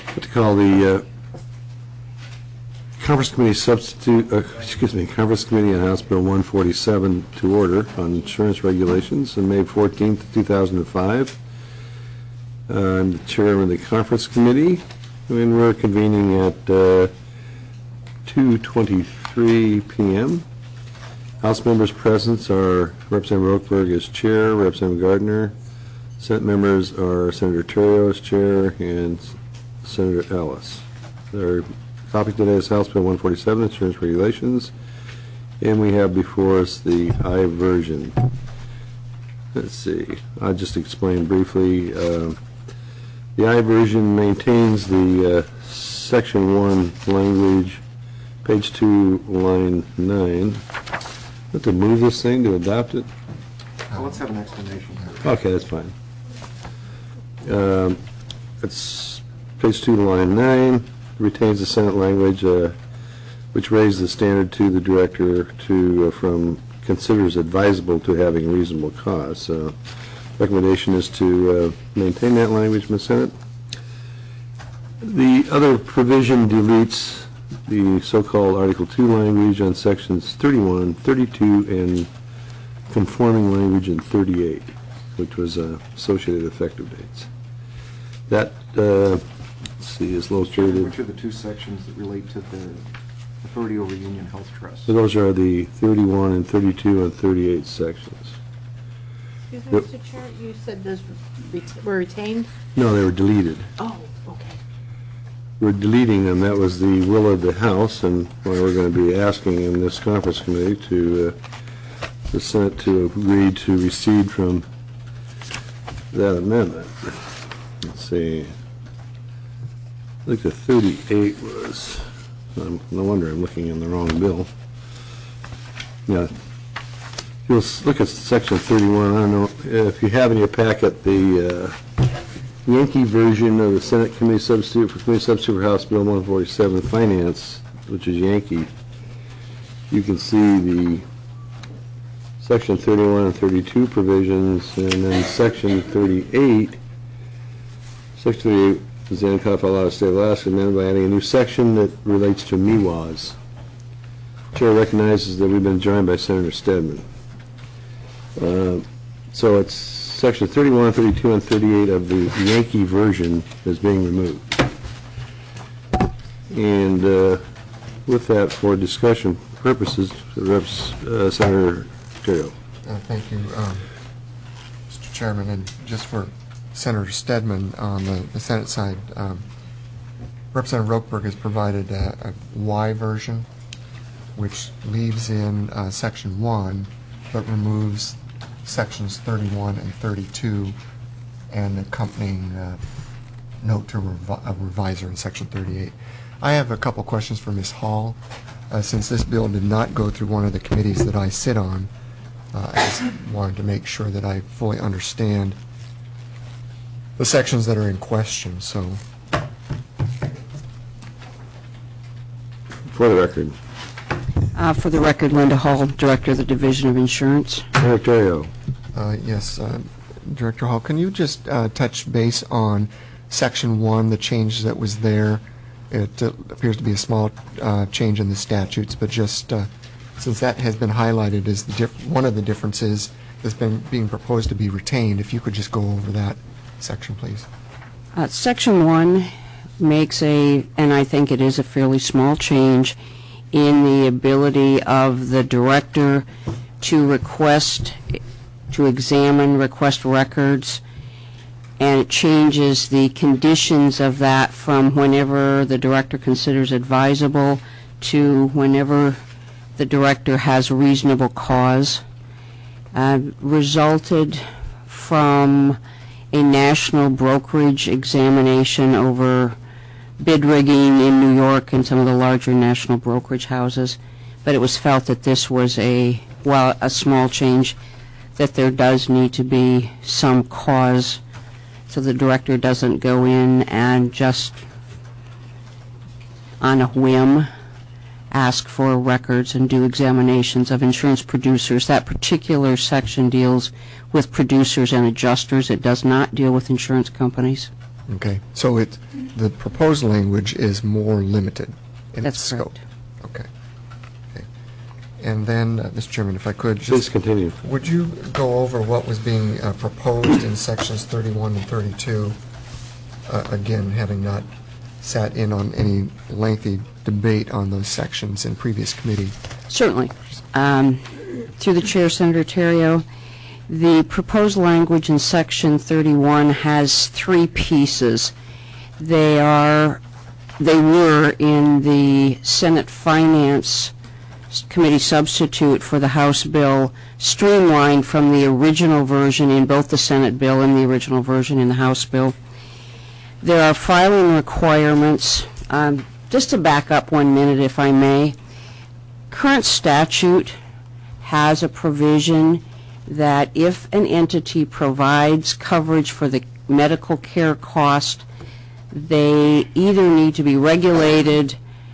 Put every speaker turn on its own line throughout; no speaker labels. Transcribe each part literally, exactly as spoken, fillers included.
what to call the uh, Conference Committee substitute, uh, excuse me, Conference Committee on House Bill one forty-seven to order on insurance regulations on May fourteenth, two thousand five. Uh, I'm the chairman of the Conference Committee, and we're convening at uh, two twenty-three p m House members present are Representative Rokeberg as chair, Representative Gardner. Senate members are Senator Terrio as chair and Senator Ellis. Their topic today is House Bill one forty-seven, Insurance Regulations, and we have before us the I version. Let's see. I'll just explain briefly. Uh, the I version maintains the uh, Section one language, page two, line nine. I have to move this thing to adopt it?
Well, let's have an explanation.
Okay, that's fine. Um, it's page two, line nine. Retains the Senate language, uh, which raises the standard to the director to uh, from considers advisable to having reasonable cause. So, recommendation is to uh, maintain that language in the Senate. The other provision deletes the so-called Article two language on sections thirty-one, thirty-two, and conforming language in thirty-eight, which was uh, associated effective dates. That, uh, let's see, is illustrated.
Which are the two sections that relate to the authority over Union Health Trust?
So those are the thirty-one and thirty-two and thirty-eight sections.
Excuse me, Mister Chair, you said those were retained?
No, they were deleted.
Oh, okay.
We're deleting them. That was the will of the House, and well, we're going to be asking in this conference committee to uh, the Senate to agree to recede from that amendment. Let's see. I think the thirty-eight was, um, no wonder I'm looking in the wrong bill. Yeah. If you'll look at section thirty-one, I don't know if you have in your packet the uh, Yankee version of the Senate Committee Substitute for Committee Substitute for House Bill one forty-seven Finance, which is Yankee. You can see the section thirty-one and thirty-two provisions, and then section thirty-eight. Section thirty-eight is the uncodified law of the state of Alaska, amended by adding a new section that relates to M E W A S. The chair recognizes that we've been joined by Senator Stedman. Uh, so it's section thirty-one, thirty-two, and thirty-eight of the Yankee version is being removed. And uh, with that, for discussion purposes, Reps, uh, Senator Terrio.
Uh, thank you, um, Mister Chairman. And just for Senator Stedman on the, the Senate side, um, Representative Rokeberg has provided a, a Y version, which leaves in uh, Section one, but removes sections thirty-one and thirty-two and accompanying uh, note to revi a revisor in Section thirty-eight. I have a couple questions for Miz Hall. Uh, since this bill did not go through one of the committees that I sit on, uh, I just wanted to make sure that I fully understand the sections that are in question. So,
for the record.
Uh, for the record, Linda Hall, Director of the Division of Insurance.
Senator Terrio.
Uh, yes, uh, Director Hall, can you just uh, touch base on Section one, the change that was there? It uh, appears to be a small uh, change in the statutes, but just uh, since that has been highlighted as the diff one of the differences that's been being proposed to be retained, if you could just go over that section, please.
Uh, Section one makes a, and I think it is a fairly small change, in the ability of the director to request, to examine, request records, and it changes the conditions of that from whenever the director considers advisable to whenever the director has reasonable cause. Uh, resulted from a national brokerage examination over bid rigging in New York and some of the larger national brokerage houses, but it was felt that this was a, while a small change, that there does need to be some cause so the director doesn't go in and just on a whim ask for records and do examinations of insurance producers. That particular section deals with producers and adjusters. It does not deal with insurance companies.
Okay, so it, the proposed language is more limited in its
That's
scope.
correct.
Okay. Okay. And then, uh, Mister Chairman, if I could,
Please
just,
continue.
would you go over what was being uh, proposed in sections thirty-one and thirty-two? Uh, again, having not sat in on any lengthy debate on those sections in previous committee.
Certainly. Um, Through the chair, Senator Terrio, the proposed language in Section thirty-one has three pieces. They are, they were in the Senate Finance Committee substitute for the House bill, streamlined from the original version in both the Senate bill and the original version in the House bill. There are filing requirements. Um, just to back up one minute, if I may, current statute has a provision that if an entity provides coverage for the medical care cost, they either need to be regulated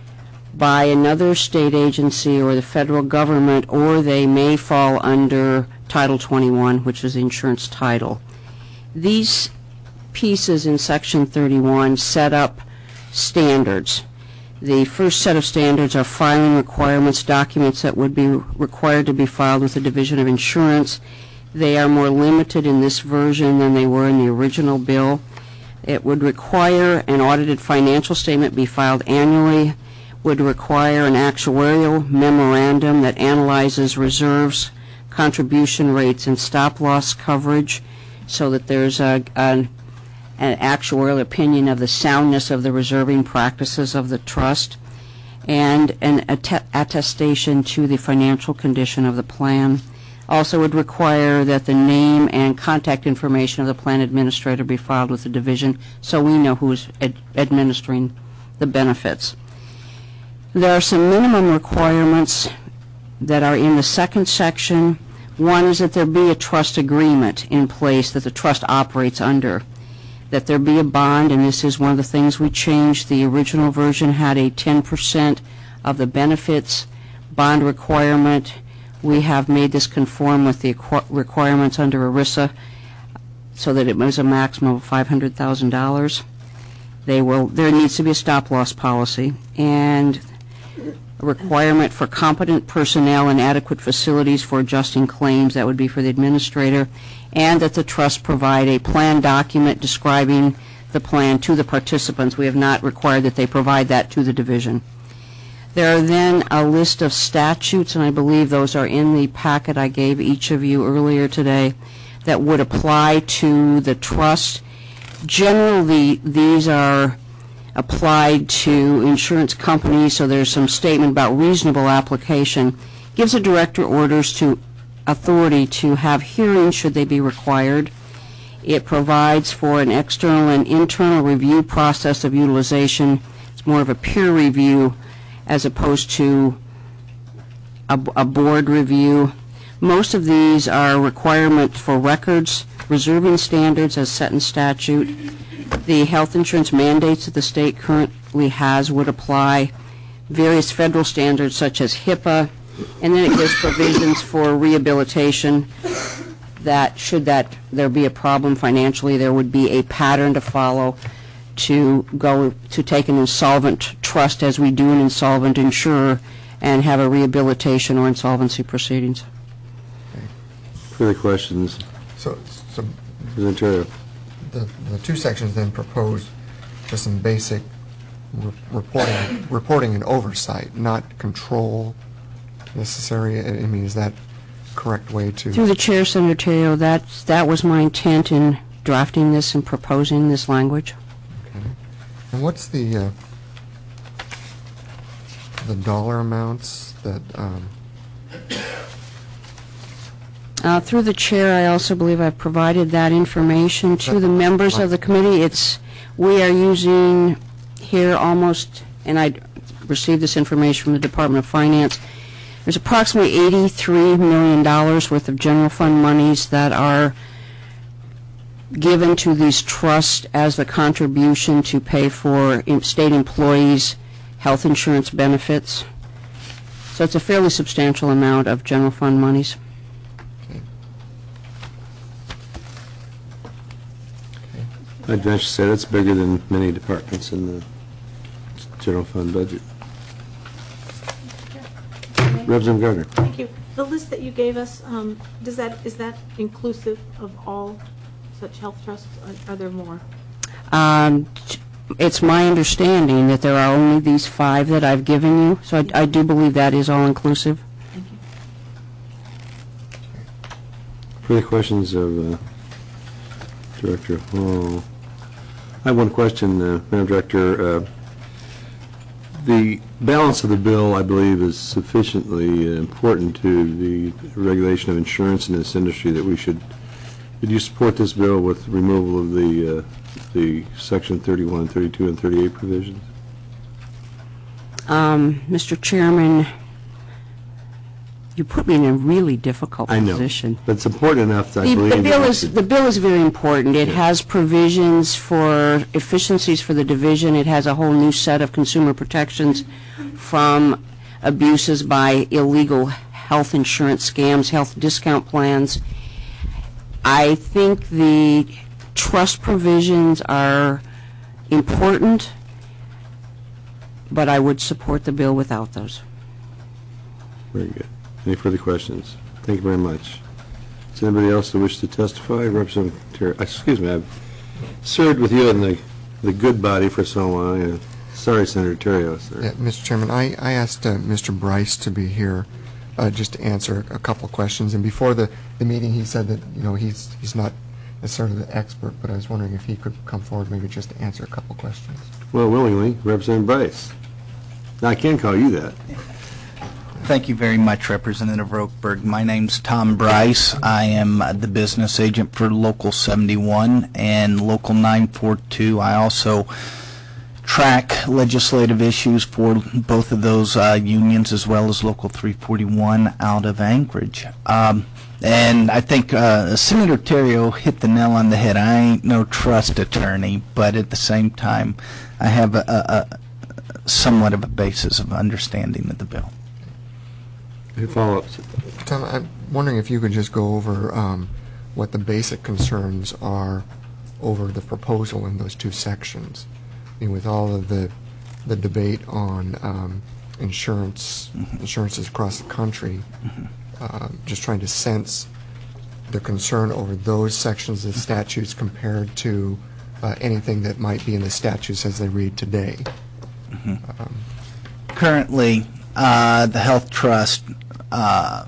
by another state agency or the federal government, or they may fall under Title twenty-one, which is the insurance title. These pieces in Section thirty-one set up standards. The first set of standards are filing requirements, documents that would be required to be filed with the Division of Insurance. They are more limited in this version than they were in the original bill. It would require an audited financial statement be filed annually, would require an actuarial memorandum that analyzes reserves, contribution rates, and stop-loss coverage so that there's a, a an actuarial opinion of the soundness of the reserving practices of the trust, and an att- attestation to the financial condition of the plan. Also would require that the name and contact information of the plan administrator be filed with the division so we know who's ad- administering the benefits. There are some minimum requirements that are in the second section. One is that there be a trust agreement in place that the trust operates under, that there be a bond, and this is one of the things we changed. The original version had a ten percent of the benefits bond requirement. We have made this conform with the requirements under ERISA so that it was a maximum of five hundred thousand dollars. They will, there needs to be a stop-loss policy and a requirement for competent personnel and adequate facilities for adjusting claims. That would be for the administrator, and that the trust provide a plan document describing the plan to the participants. We have not required that they provide that to the division. There are then a list of statutes, and I believe those are in the packet I gave each of you earlier today, that would apply to the trust. Generally, these are applied to insurance companies, so there's some statement about reasonable application. Gives a director orders to authority to have hearings should they be required. It provides for an external and internal review process of utilization. It's more of a peer review as opposed to a, a board review. Most of these are requirements for records, reserving standards as set in statute. The health insurance mandates that the state currently has would apply. Various federal standards such as HIPAA, and then it gives provisions for rehabilitation that should that there be a problem financially, there would be a pattern to follow to go to take an insolvent trust as we do an insolvent insurer and have a rehabilitation or insolvency proceedings.
Further questions?
So, so
President
the, the two sections then propose just some basic re- reporting, reporting and oversight, not control necessary. I I mean, is that correct way to?
Through the chair, Senator Terrio, that that was my intent in drafting this and proposing this language.
Okay. And what's the uh, the dollar amounts that? Um,
Uh, through the chair, I also believe I've provided that information to the members of the committee. It's, we are using here almost, and I received this information from the Department of Finance, there's approximately eighty-three million dollars worth of general fund monies that are given to these trusts as the contribution to pay for state employees' health insurance benefits. So it's a fairly substantial amount of general fund monies.
I'd venture to say that's bigger than many departments in the general fund budget. Representative Gardner.
Thank you. The list that you gave us, um, does that, is that inclusive of all such health trusts? Or are there more?
Um, It's my understanding that there are only these five that I've given you, so I, I do believe that is all-inclusive.
Thank you.
Further questions of uh, Director Hall? I have one question, uh, Madam Director. Uh, the balance of the bill, I believe, is sufficiently uh, important to the regulation of insurance in this industry that we should. Did you support this bill with removal of the uh, the Section thirty-one, thirty-two, and thirty-eight provisions?
Um, Mister Chairman, you put me in a really difficult
I know,
position.
but it's important enough that I
The,
believe
the bill
that we
is
should-
the bill is very important. It
Yeah.
has provisions for efficiencies for the division. It has a whole new set of consumer protections from abuses by illegal health insurance scams, health discount plans. I think the trust provisions are important, but I would support the bill without those.
Very good. Any further questions? Thank you very much. Does anybody else that wish to testify? Representative Terry, excuse me, I've served with you in the, the good body for so long. Uh, sorry, Senator Terrio, sir.
Yeah, Mister Chairman, I, I asked uh, Mister Bryce to be here uh, just to answer a couple of questions. And before the, the meeting, he said that, you know, he's he's not necessarily the expert, but I was wondering if he could come forward maybe just to answer a couple of questions.
Well, willingly, Representative Bryce. Now, I can call you that.
Thank you very much, Representative Rokeberg. My name's Tom Bryce. I am uh, the business agent for Local seventy-one and Local nine forty-two. I also track legislative issues for both of those uh, unions as well as Local three forty-one out of Anchorage. Um, and I think uh, Senator Terrio hit the nail on the head. I ain't no trust attorney, but at the same time, I have a, a, a somewhat of a basis of understanding of the bill.
Any follow-ups?
Tom, I'm wondering if you could just go over um, what the basic concerns are over the proposal in those two sections. I mean, with all of the the debate on um, insurance, mm-hmm. insurances across the country, mm-hmm. uh, just trying to sense the concern over those sections of the statutes compared to uh, anything that might be in the statutes as they read today. Mm-hmm. Um,
Currently, uh, the health trust uh,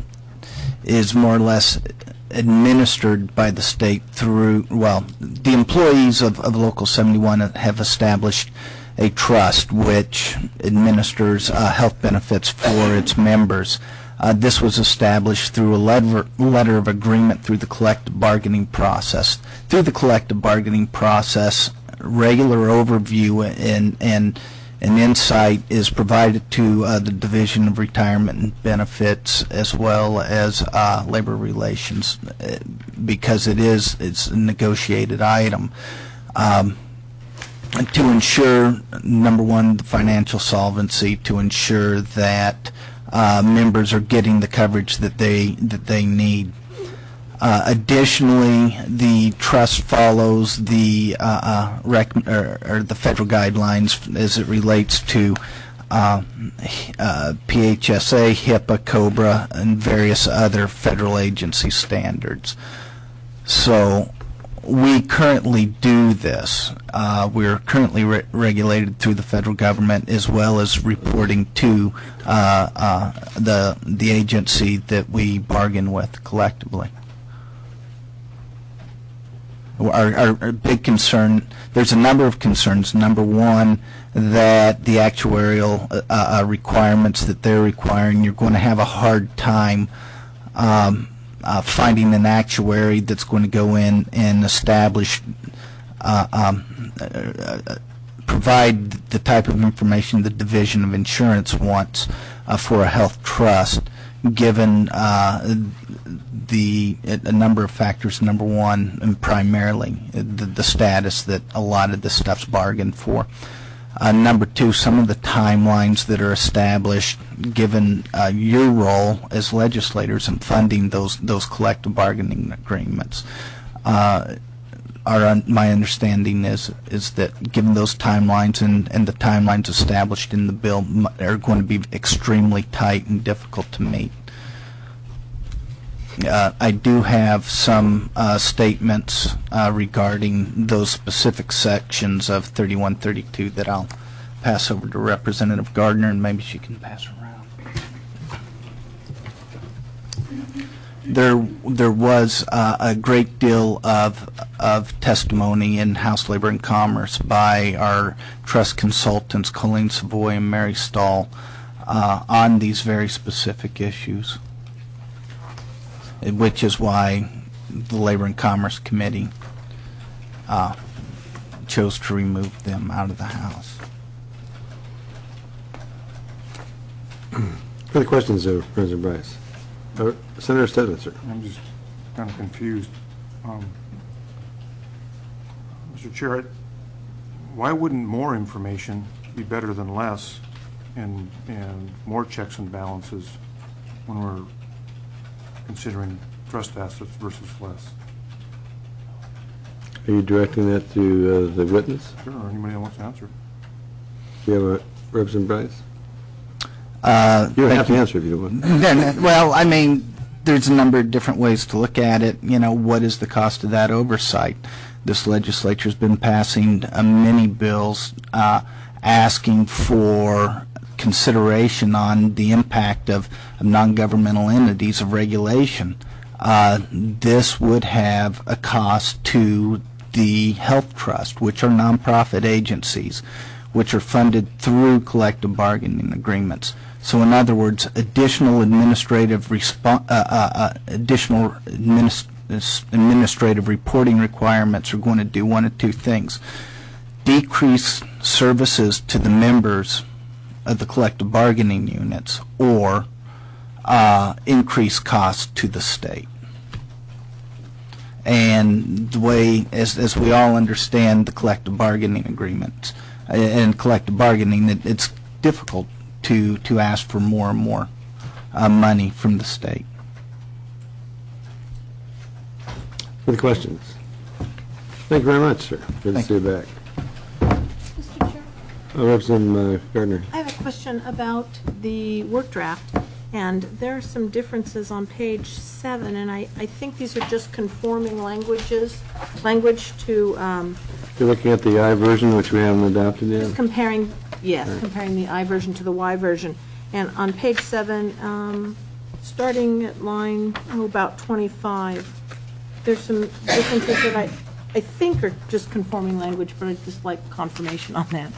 is more or less administered by the state through, well, the employees of, of Local seventy-one have established a trust which administers uh, health benefits for its members. Uh, this was established through a letter, letter of agreement through the collective bargaining process. Through the collective bargaining process, regular overview and, and an insight is provided to uh, the Division of Retirement and Benefits as well as uh, Labor Relations uh, because it is it's a negotiated item um, to ensure, number one, the financial solvency, to ensure that uh, members are getting the coverage that they that they need. Uh, additionally, the trust follows the uh, uh, rec or, or the federal guidelines as it relates to uh, uh, P H S A, HIPAA, COBRA, and various other federal agency standards. So we currently do this. Uh, we're currently re regulated through the federal government as well as reporting to uh, uh, the the agency that we bargain with collectively. Our, our, our big concern, there's a number of concerns. Number one, that the actuarial uh, uh, requirements that they're requiring, you're going to have a hard time um, uh, finding an actuary that's going to go in and establish, uh, um, uh, provide the type of information the Division of Insurance wants uh, for a health trust, given uh, the a number of factors. Number one, and primarily the, the status that a lot of this stuff's bargained for. Uh, number two, some of the timelines that are established, given uh, your role as legislators in funding those those collective bargaining agreements. Uh, our un- my understanding is is that given those timelines and, and the timelines established in the bill m- are going to be extremely tight and difficult to meet. Uh, I do have some uh, statements uh, regarding those specific sections of thirty-one thirty-two that I'll pass over to Representative Gardner, and maybe she can pass around. There, there was uh, a great deal of of testimony in House Labor and Commerce by our trust consultants, Colleen Savoy and Mary Stahl, uh, on these very specific issues, which is why the Labor and Commerce Committee uh, chose to remove them out of the House.
Further questions of President Bryce? Uh, Senator Stedman, sir.
I'm just kind of confused. Um, Mister Chair, why wouldn't more information be better than less and, and more checks and balances when we're considering trust assets versus less?
Are you directing that to uh, the witness?
Sure, or anybody that wants to answer.
Do you have a Representative Bryce?
Uh,
You don't
thank
have to answer if you don't want.
No, no, well, I mean, there's a number of different ways to look at it. You know, what is the cost of that oversight? This legislature's been passing uh, many bills uh, asking for consideration on the impact of, of non-governmental entities of regulation. Uh, this would have a cost to the health trust, which are nonprofit agencies, which are funded through collective bargaining agreements. So, in other words, additional administrative respo- uh, uh, uh, additional administ- administrative reporting requirements are going to do one of two things: decrease services to the members of the collective bargaining units, or uh, increase costs to the state. And the way, as as we all understand, the collective bargaining agreements uh, and collective bargaining, it, it's difficult to to ask for more and more uh, money from the state.
Any questions? Thank you very much, sir. Good
Thank
to see you back.
Mister Chair,
Uh, Representative uh, Gardner.
I have a question about the work draft, and there are some differences on page seven, and I, I think these are just conforming languages, language to, um,
You're looking at the I version, which we haven't adopted yet?
just comparing, yes, comparing the I version to the Y version. And on page seven, um, starting at line, oh, about twenty-five, there's some differences that I, I think are just conforming language, but I'd just like confirmation on that.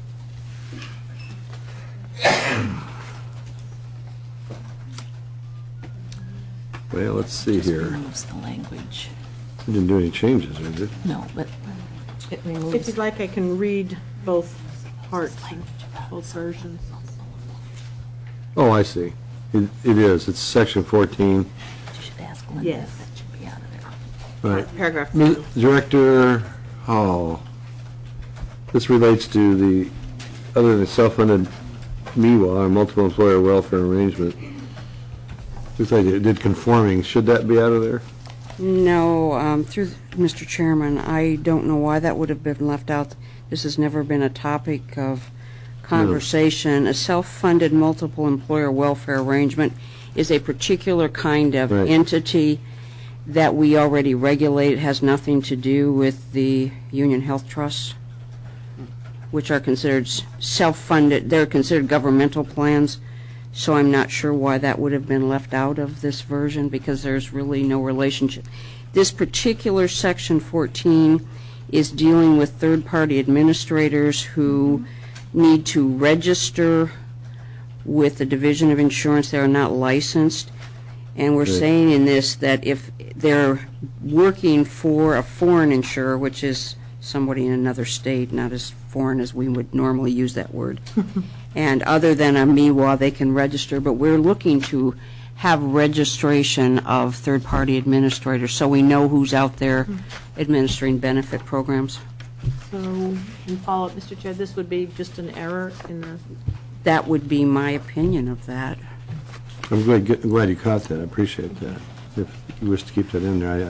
Well, let's see
Just
here.
removes the language.
You didn't do any changes, did you?
No, but it
If
removes
you'd like, I can read both parts, both versions.
Oh, I see. It it is. It's section fourteen.
you should ask Linda
Yes.
if that should be out of there.
Right.
Paragraph
Mi-
two.
Director Hall, this relates to the, other than self-funded M E W A, or multiple employer welfare arrangement. Looks like it did conforming. Should that be out of there?
No, um, through Mister Chairman, I don't know why that would have been left out. This has never been a topic of conversation. A self-funded multiple employer welfare arrangement is a particular kind of
Right.
entity that we already regulate. It has nothing to do with the union health trusts, which are considered s- self-funded. They're considered governmental plans. So I'm not sure why that would have been left out of this version, because there's really no relationship. This particular section fourteen is dealing with third-party administrators who need to register with the Division of Insurance. They are not licensed. And we're
Right.
saying in this that if they're working for a foreign insurer, which is somebody in another state, not as foreign as we would normally use that word, and other than a M E W A, they can register, but we're looking to have registration of third-party administrators so we know who's out there administering benefit programs.
So, in follow-up, Mister Chair, this would be just an error in the,
That would be my opinion of that.
I'm glad, I'm glad you caught that. I appreciate that. If you wish to keep that in there, I, I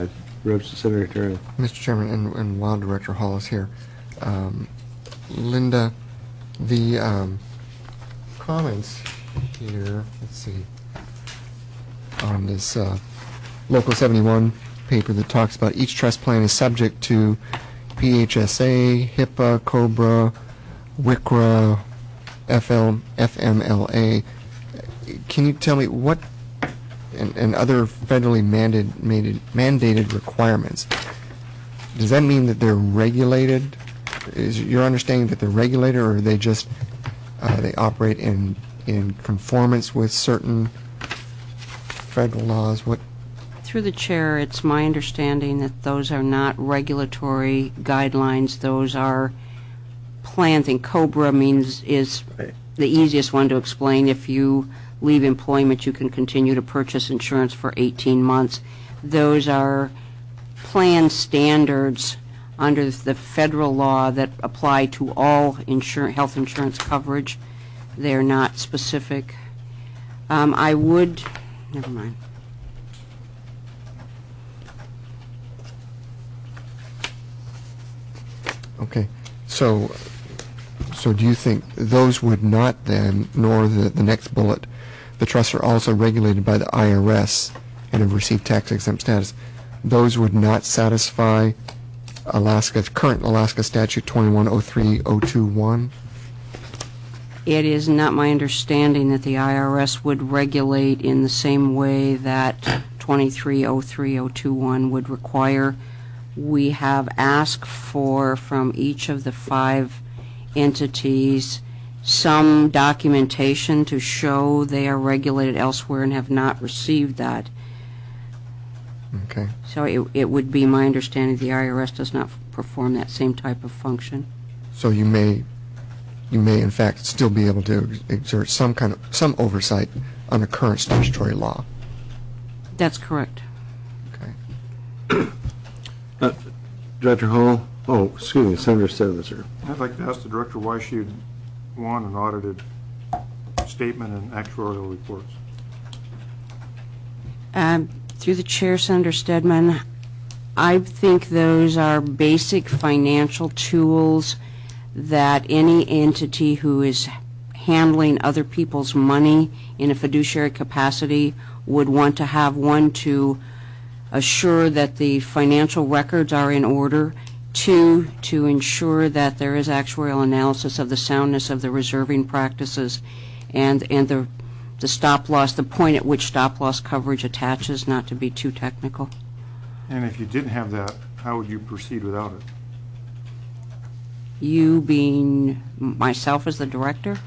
Rep. Senator Turner.
Mister Chairman, and, and while Director Hall is here, um, Linda, the um, comments here, let's see, on this uh, Local seventy-one paper that talks about each trust plan is subject to P H S A, HIPAA, COBRA, W C R A, F L, F M L A. Can you tell me what, and, and other federally mandated, mandated, mandated requirements, does that mean that they're regulated? Is your understanding that they're regulated, or are they just, uh, they operate in, in conformance with certain federal laws? What?
Through the chair, it's my understanding that those are not regulatory guidelines. Those are plans, and COBRA means is
Right.
the easiest one to explain. If you leave employment, you can continue to purchase insurance for eighteen months. Those are plan standards under the federal law that apply to all insur- health insurance coverage. They're not specific. Um, I would, never mind.
Okay, so, so do you think those would not then, nor the, the next bullet, the trusts are also regulated by the I R S and have received tax exempt status, those would not satisfy Alaska's, current Alaska statute twenty-one oh three oh two one?
It is not my understanding that the I R S would regulate in the same way that twenty-three oh three oh two one would require. We have asked for, from each of the five entities, some documentation to show they are regulated elsewhere and have not received that.
Okay.
So it, it would be my understanding the I R S does not perform that same type of function.
So you may, you may in fact still be able to exert some kind of, some oversight under current statutory law.
That's correct.
Okay.
Uh, Director Hall? Oh, excuse me, Senator Stedman, sir.
I'd like to ask the director why she'd want an audited statement and actuarial reports.
Um, through the chair, Senator Stedman, I think those are basic financial tools that any entity who is handling other people's money in a fiduciary capacity would want to have, one, to assure that the financial records are in order, two, to ensure that there is actuarial analysis of the soundness of the reserving practices and and the the stop loss, the point at which stop loss coverage attaches, not to be too technical.
And if you didn't have that, how would you proceed without it?
You being myself as the director?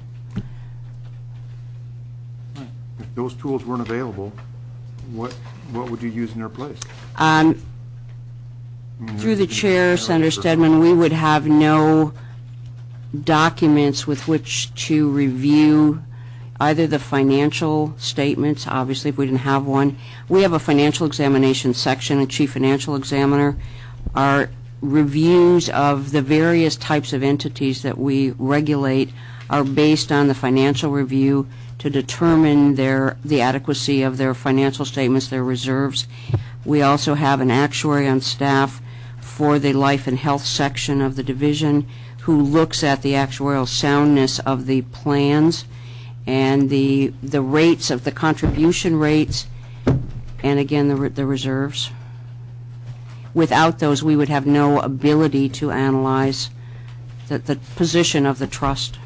If those tools weren't available, what what would you use in their place?
Um,
I mean,
Through the
there's-
chair, Senator Stedman, we would have no documents with which to review either the financial statements, obviously if we didn't have one. We have a financial examination section, a chief financial examiner. Our reviews of the various types of entities that we regulate are based on the financial review to determine their the adequacy of their financial statements, their reserves. We also have an actuary on staff for the life and health section of the division who looks at the actuarial soundness of the plans and the the rates of the contribution rates, and again the the reserves. Without those, we would have no ability to analyze the, the position of the trust.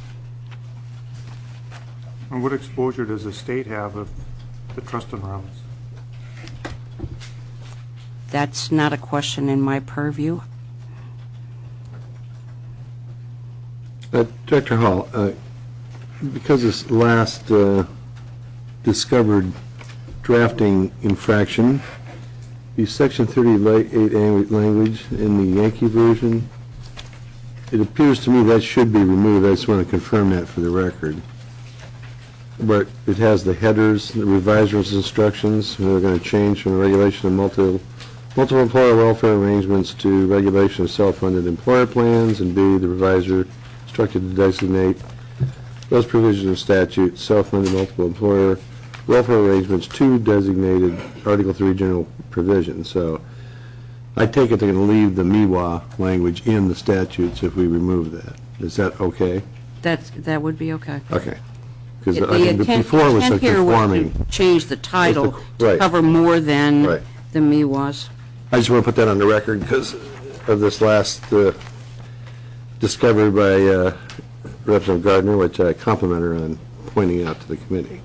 And what exposure does the state have of the trust enrollments?
That's not a question in my purview.
Uh, Director Hall, uh, because this last uh, discovered drafting infraction, the Section thirty-eight language in the Yankee version, it appears to me that should be removed. I just want to confirm that for the record. But it has the headers, the reviser's instructions, and they're going to change from the regulation of multiple multiple employer welfare arrangements to regulation of self-funded employer plans, and B, the reviser instructed to designate those provisions of statute, self-funded multiple employer welfare arrangements to designated Article three general provisions. So I take it they're going to leave the M I W A language in the statutes if we remove that. Is that okay?
That's, that would be okay.
Okay. Because
The
I think that
intent-
before it was so
intent here was
conforming.
to change the title to
right.
cover more than
Right.
the M I W As.
I just want to put that on the record because of this last uh, discovery by uh, Representative Gardner, which I compliment her on pointing out to the committee.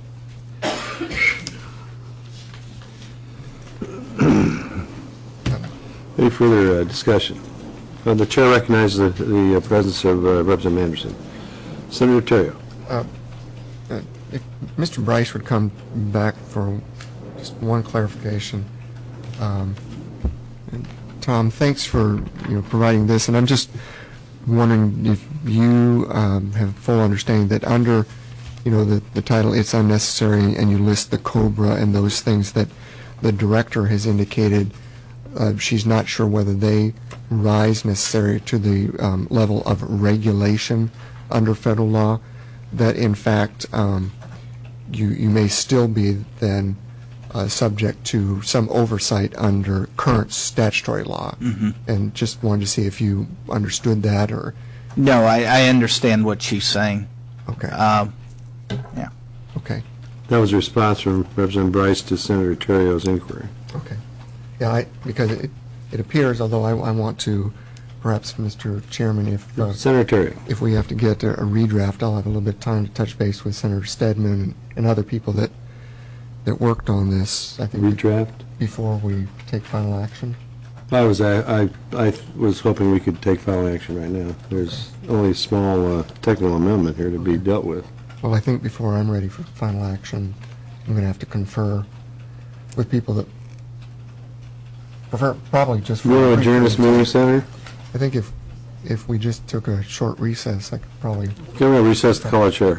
Any further uh, discussion? Uh, the chair recognizes the, the uh, presence of uh, Representative Anderson. Senator Terrio.
Uh, uh, if Mister Bryce would come back for just one clarification. Um, and Tom, thanks for you know providing this, and I'm just wondering if you um, have full understanding that under you know the, the title "It's Unnecessary" and you list the COBRA and those things that the director has indicated uh, she's not sure whether they rise necessary to the um, level of regulation under federal law, that in fact um, you you may still be then uh, subject to some oversight under current statutory law. Mm-hmm. And just wanted to see if you understood that or...
No, I, I understand what she's saying.
Okay.
Um, yeah.
Okay.
That was a response from Representative Bryce to Senator Terrio's inquiry.
Okay. Yeah, I, because it, it appears, although I, I want to, perhaps, Mister Chairman, if uh,
Senator Terrio.
if we have to get a, a redraft, I'll have a little bit of time to touch base with Senator Stedman and, and other people that that worked on this. I think
Redraft?
before we take final action.
I was I, I I was hoping we could take final action right now. There's only a small uh, technical amendment here to be dealt with.
Well, I think before I'm ready for final action, I'm going to have to confer with people that prefer probably just. For
You want to adjourn this meeting, Senator?
I think if if we just took a short recess, I could probably.
Can we recess the call of chair?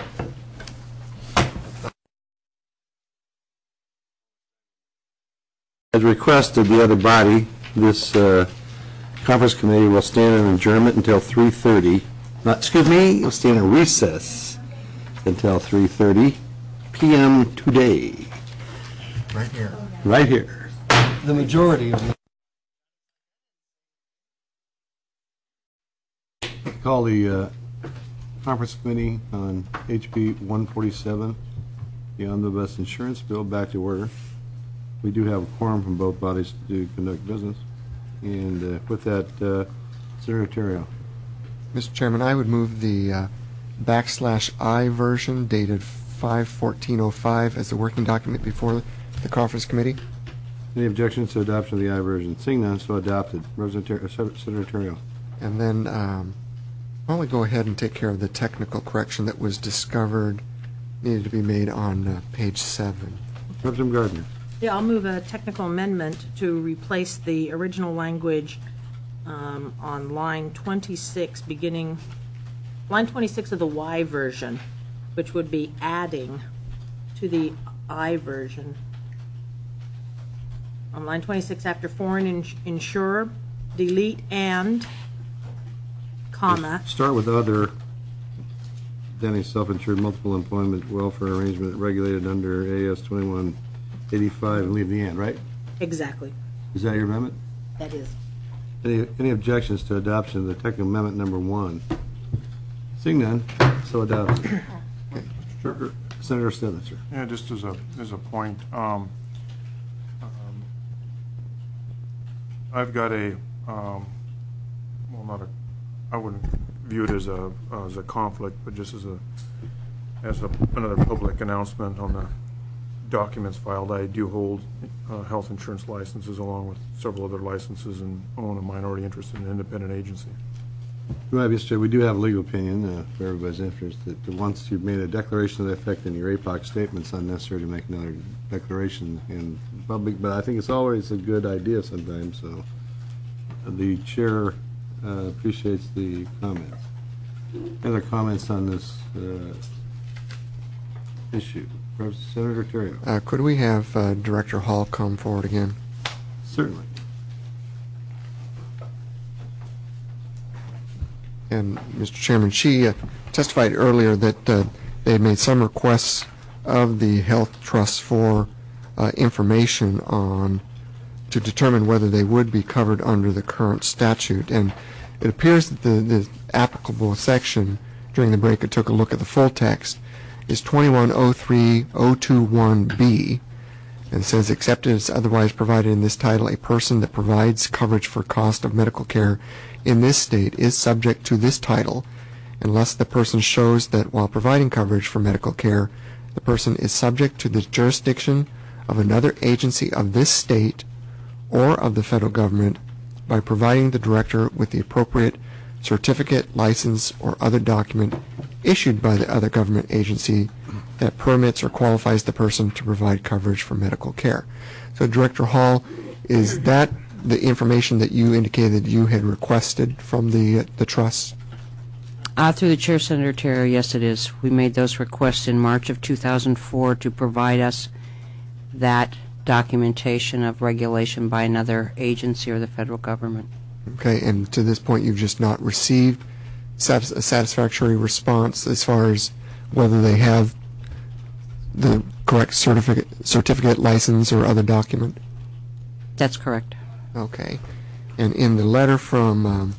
As requested the other body, this uh, conference committee will stand in adjournment until three thirty. Not, excuse me, will stand in recess until three thirty p m today.
Right here.
Right here.
The majority of the.
Call the uh, conference committee on H B one forty-seven, the omnibus insurance bill, back to order. We do have a quorum from both bodies to conduct business. And uh, with that, uh, Senator Terrio.
Mister Chairman, I would move the uh, backslash I version dated five fourteen oh five as a working document before the conference committee.
Any objections to adoption of the I version? Seeing none, so adopted. Representative Ter- uh, Senator Terrio.
And then um, why don't we go ahead and take care of the technical correction that was discovered, needed to be made on uh, page seven.
Representative Gardner.
Yeah, I'll move a technical amendment to replace the original language um, on line twenty-six, beginning, line twenty-six of the Y version, which would be adding to the I version. On line twenty-six, after foreign ins- insurer, delete and, comma,
Start with other, then a self-insured multiple employment welfare arrangement regulated under A S twenty-one eighty-five and leave the end, right?
exactly,
Is that your amendment?
that is.
Any, any objections to adoption of the technical amendment number one? Seeing none, so adopted. Sure. Senator Stedman, sir.
Yeah, just as a, as a point, um, um, I've got a, um, well, not a, I wouldn't view it as a, as a conflict, but just as a, as a, another public announcement on the documents filed. I do hold uh, health insurance licenses along with several other licenses and own a minority interest in an independent agency.
Well, Mister Chair, we do have a legal opinion uh, for everybody's interest that that once you've made a declaration of the effect in your A P O C statement, it's unnecessary to make another declaration in public, but I think it's always a good idea sometimes, so the chair uh, appreciates the comments. Other comments on this uh, issue? Senator Terrio.
Uh, could we have uh, Director Hall come forward again?
Certainly.
And, Mister Chairman, she uh, testified earlier that uh, they had made some requests of the health trusts for uh, information on, to determine whether they would be covered under the current statute. And it appears that the, the applicable section, during the break I took a look at the full text, is twenty-one oh three oh twenty-one B, and says, except as otherwise provided in this title, a person that provides coverage for cost of medical care in this state is subject to this title unless the person shows that while providing coverage for medical care, the person is subject to the jurisdiction of another agency of this state or of the federal government by providing the director with the appropriate certificate, license, or other document issued by the other government agency that permits or qualifies the person to provide coverage for medical care. So, Director Hall, is that the information that you indicated you had requested from the uh, the trust?
Uh, through the chair, Senator Terry, yes, it is. We made those requests in March of two thousand four to provide us that documentation of regulation by another agency or the federal government.
Okay, and to this point, you've just not received satis- a satisfactory response as far as whether they have the correct certificate, certificate, license, or other document?
That's correct.
Okay. And in the letter from um,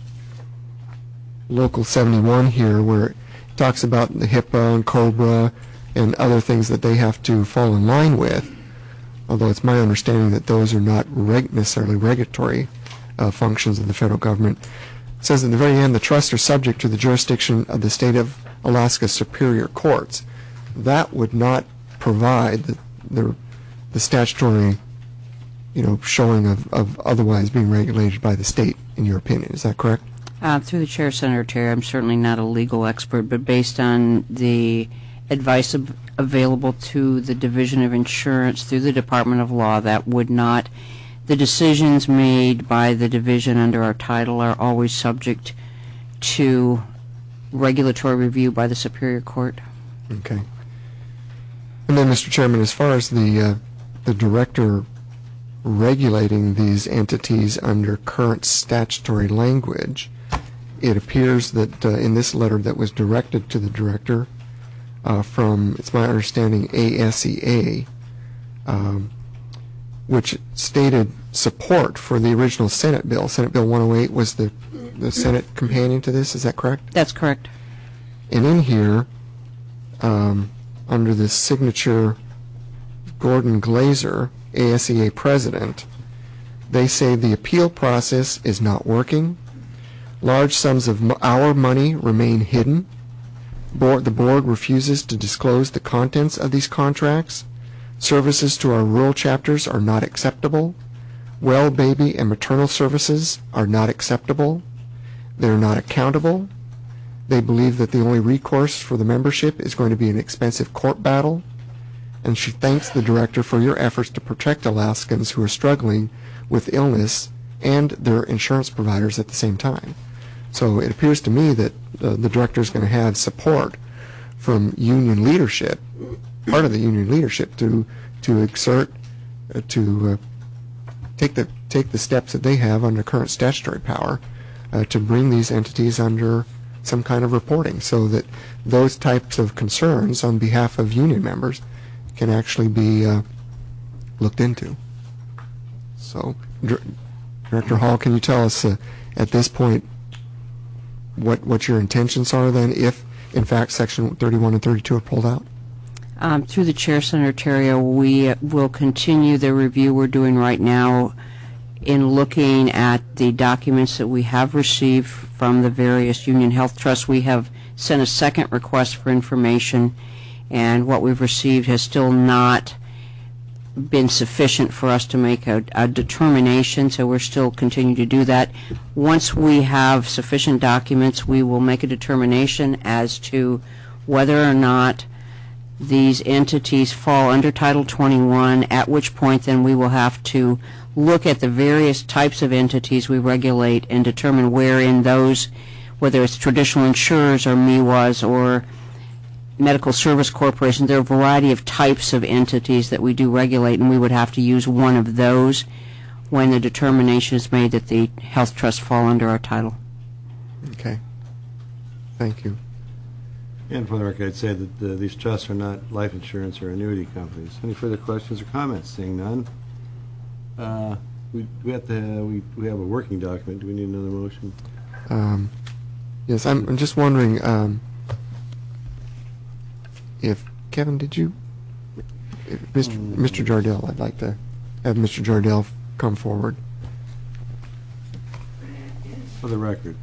Local seventy-one here, where it talks about the HIPAA and COBRA and other things that they have to fall in line with, although it's my understanding that those are not reg- necessarily regulatory uh, functions of the federal government, it says at the very end, the trusts are subject to the jurisdiction of the state of Alaska Superior Courts. That would not provide the, the, the statutory, you know, showing of, of otherwise being regulated by the state, in your opinion. Is that correct?
Uh, through the chair, Senator Terry, I'm certainly not a legal expert, but based on the advice of, available to the Division of Insurance through the Department of Law, that would not, the decisions made by the division under our title are always subject to regulatory review by the Superior Court.
Okay. And then, Mister Chairman, as far as the uh, the director regulating these entities under current statutory language, it appears that uh, in this letter that was directed to the director uh, from, it's my understanding, A S E A, um, which stated support for the original Senate bill. Senate Bill one oh eight was the, the Senate companion to this, is that correct?
That's correct.
And in here, um, under the signature Gordon Glazer, A S E A president, they say the appeal process is not working. Large sums of our money remain hidden. Board, the board refuses to disclose the contents of these contracts. Services to our rural chapters are not acceptable. Well baby and maternal services are not acceptable. They're not accountable. They believe that the only recourse for the membership is going to be an expensive court battle. And she thanks the director for your efforts to protect Alaskans who are struggling with illness and their insurance providers at the same time. So it appears to me that uh, the director is going to have support from union leadership, part of the union leadership, to to exert, uh, to uh, take the take the steps that they have under current statutory power uh, to bring these entities under some kind of reporting, so that those types of concerns on behalf of union members can actually be uh, looked into. So, Dir- Director Hall, can you tell us uh, at this point what what your intentions are then, if in fact Section thirty-one and thirty-two are pulled out?
Um, through the chair, Senator Terrio, we uh, will continue the review we're doing right now in looking at the documents that we have received from the various union health trusts. We have sent a second request for information, and what we've received has still not been sufficient for us to make a, a determination, so we're still continuing to do that. Once we have sufficient documents, we will make a determination as to whether or not these entities fall under Title twenty-one, at which point then we will have to look at the various types of entities we regulate and determine where in those, whether it's traditional insurers or M E W As or medical service corporations, there are a variety of types of entities that we do regulate, and we would have to use one of those when the determination is made that the health trusts fall under our title.
Okay. Thank you.
And for the record, I'd say that uh, these trusts are not life insurance or annuity companies. Any further questions or comments? Seeing none. Uh, We we have to, we we have a working document. Do we need another motion?
Um, Yes, I'm I'm just wondering um, if, Kevin, did you, if Mister Mister Jardell, I'd like to have Mister Jardell come forward.
For the record.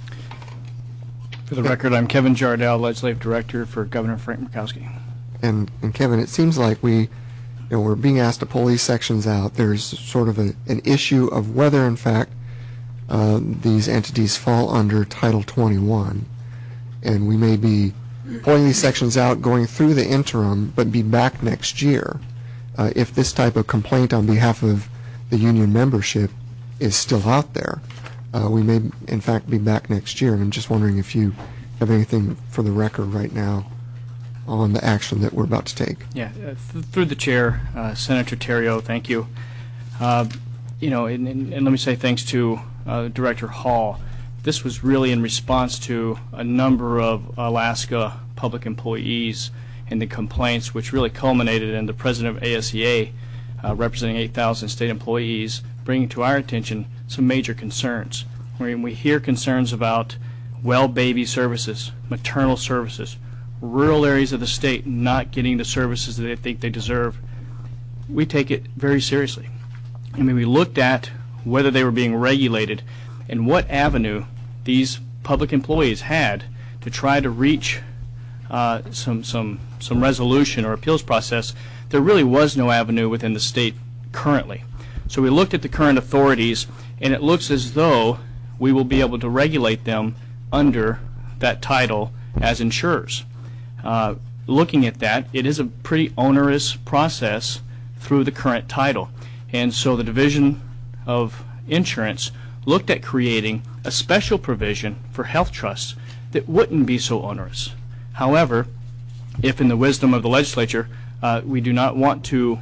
For the record, I'm Kevin Jardell, Legislative Director for Governor Frank Murkowski.
And, and Kevin, it seems like we, you know, we're being asked to pull these sections out. There's sort of a, an issue of whether, in fact, uh, these entities fall under Title twenty-one. And we may be pulling these sections out, going through the interim, but be back next year uh, if this type of complaint on behalf of the union membership is still out there. Uh, we may, in fact, be back next year. And I'm just wondering if you have anything for the record right now on the action that we're about to take.
Yeah, uh, th- through the chair, uh, Senator Terrio, thank you. Uh, you know, and, and, and let me say thanks to uh, Director Hall. This was really in response to a number of Alaska public employees and the complaints, which really culminated in the president of A S E A, uh, representing eight thousand state employees, bringing to our attention some major concerns. When we hear concerns about well baby services, maternal services, rural areas of the state not getting the services that they think they deserve, we take it very seriously. I mean, we looked at whether they were being regulated and what avenue these public employees had to try to reach uh, some some some resolution or appeals process. There really was no avenue within the state currently. So we looked at the current authorities, and it looks as though we will be able to regulate them under that title as insurers. Uh, looking at that, it is a pretty onerous process through the current title. And so the Division of Insurance looked at creating a special provision for health trusts that wouldn't be so onerous. However, if in the wisdom of the legislature, uh, we do not want to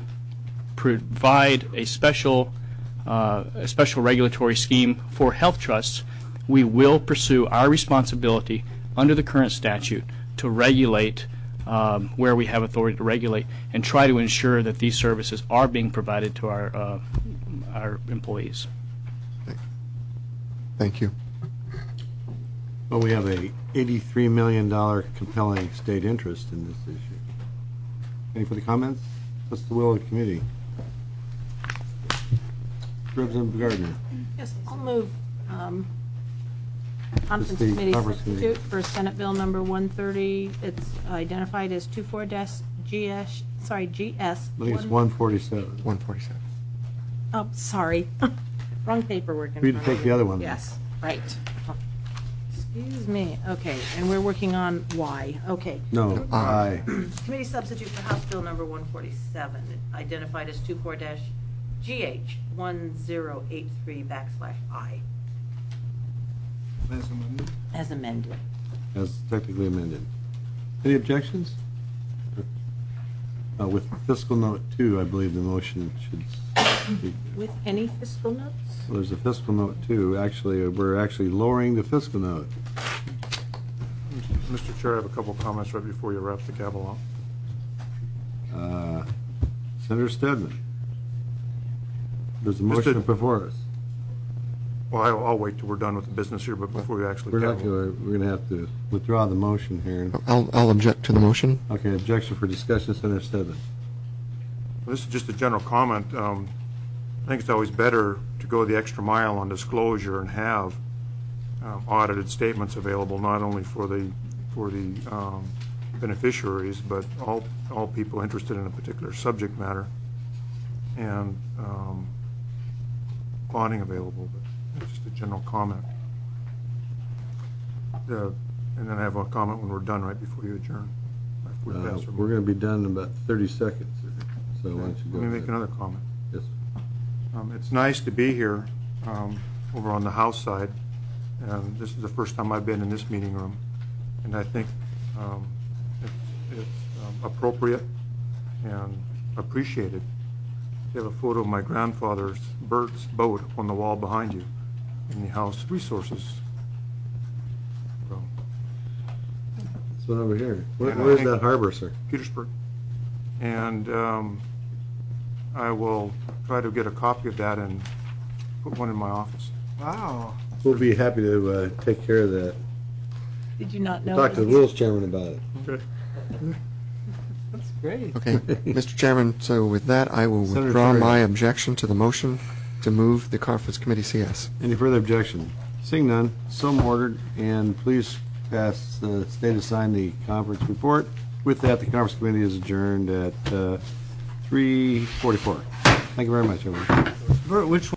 provide a special uh, a special regulatory scheme for health trusts, we will pursue our responsibility under the current statute to regulate um, where we have authority to regulate and try to ensure that these services are being provided to our uh, our employees.
Thank you.
Well, we have a eighty-three million dollars compelling state interest in this issue. Any further comments? What's the will of the committee? Representative Gardner.
Yes, I'll move um, Conference
the
Committee
Conference Committee.
Substitute for Senate Bill number one thirty. It's identified as twenty-four G S, sorry, G S.
I think it's one forty-seven.
one forty-seven.
Oh, sorry. Wrong paperwork in
We need to
front of
take
me.
the other one.
Yes, right. Excuse me. Okay, and we're working on Y. Okay.
No, aye.
Committee substitute for House Bill number one forty-seven, identified as twenty-four G H one zero eight three backslash I.
As amended.
As amended.
As technically amended. Any objections? Uh, With fiscal note two, I believe the motion should be.
With any fiscal notes?
Well, there's a fiscal note two. Actually, we're actually lowering the fiscal note.
Mister Chair, I have a couple of comments right before you wrap the gavel up.
Uh, Senator Stedman. There's a
Mister
motion before us.
Well, I'll, I'll wait till we're done with the business here, but before we actually
We're not
gavel.
going, we're going to have to withdraw the motion here.
I'll, I'll object to the motion.
Okay, objection for discussion, Senator Stedman.
Well, this is just a general comment. Um, I think it's always better to go the extra mile on disclosure and have um, audited statements available not only for the for the um, beneficiaries, but all all people interested in a particular subject matter, and um, bonding available. But it's just a general comment. Uh, and then I have a comment when we're done, right before you adjourn. After we
Uh,
pass our
We're going to be done in about thirty seconds. So why don't you go
Let me make
ahead.
another comment.
Yes.
Um, It's nice to be here um, over on the House side, and this is the first time I've been in this meeting room, and I think um, it- it's um, appropriate and appreciated to have a photo of my grandfather's Bert's boat on the wall behind you in the House Resources room.
This one over here. Where,
And I
where's
think-
that harbor, sir?
Petersburg. And um, I will try to get a copy of that and put one in my office.
Wow.
We'll be happy to uh, take care of that.
Did you not know?
Talk to the rules chairman about it.
That's great.
Okay, Mister Chairman, so with that, I will
Senator
withdraw
Terry.
my objection to the motion to move the Conference Committee C S.
Any further objection? Seeing none, so ordered, and please pass, uh, stay to sign the conference report. With that, the conference committee is adjourned at uh, three forty-four. Thank you very much, everyone.
Which